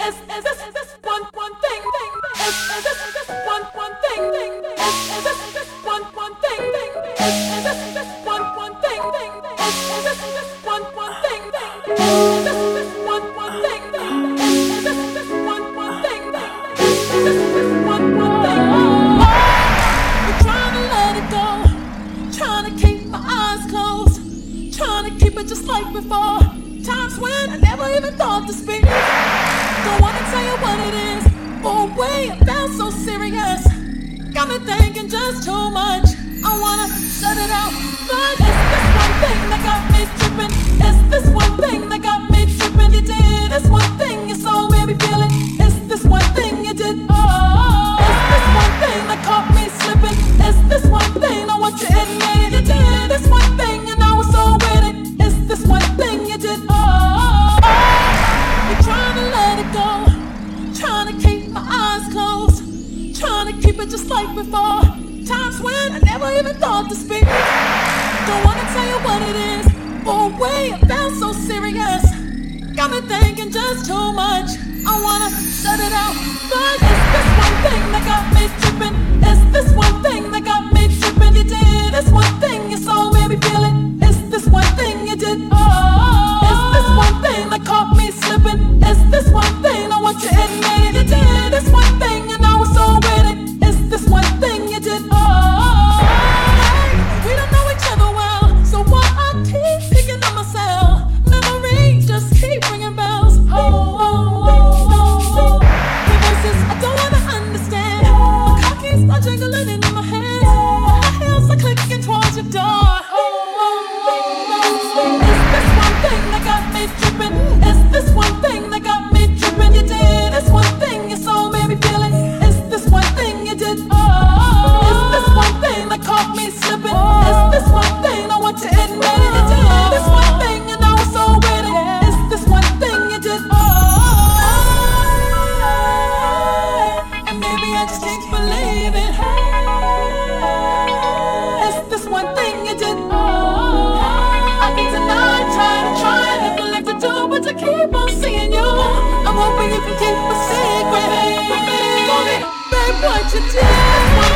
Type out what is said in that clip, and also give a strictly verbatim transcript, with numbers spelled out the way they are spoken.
Is is this this one one thing? Is is this this one one thing? Is is this this one one thing? Is is this this one one thing? Is is this this one one thing? Is is this this one one thing? Is is this this one one thing? Is is this this one one thing? You're trying to let it go, trying to keep my eyes closed, trying to keep it just like before. Times when I never even thought to speak. Don't wanna tell you what it is. Oh wait, it felt so serious. Got me thinking just too much. I wanna shut it out, but it's this one thing that got me tripping. It's this one thing that got me tripping. You did this one thing, you saw me feeling. It's this one thing you did. Oh, it's this one thing that caught me slipping. It's this one thing I want to admit. You did this one thing and I was so with it. It's this one thing you did. Oh, you're trying to let it go, trying to keep my eyes closed, trying to keep it just like before. Times when I never even thought to speak. Don't wanna tell you what it is. Oh wait, it felt so serious. Got me thinking just too much. I wanna shut it out, but it's this one thing that got me tripping. It's this one thing that got me tripping. You did this one thing, you saw me feeling. It's this one thing you did. Oh, it's this one thing that caught me slipping. It's this one thing I want to admit. You did this one thing and I was so with it. It's this one thing you did. Oh, hey, we don't know each other well, so why I keep picking on myself? Memories just keep ringing bells. Oh, oh, oh, oh, oh. The voices I don't wanna understand. My car keeps on jingling in my hands. My heels are clicking towards your door. Oh, oh, oh, oh. It's this one thing that got me tripping. It's this one thing that got me tripping. You did this one thing, you saw me feeling. It's this one thing you did. Oh, it's this one thing that caught me slipping. It's this one thing I want to admit. You did this one thing and I was so with it. It's this one thing you did. Oh, and maybe I just can't believe it. It's this one thing you did. Oh, I can't deny, try to try and like to do, but to keep on seeing you. I'm hoping you can keep a secret. Babe, what you did.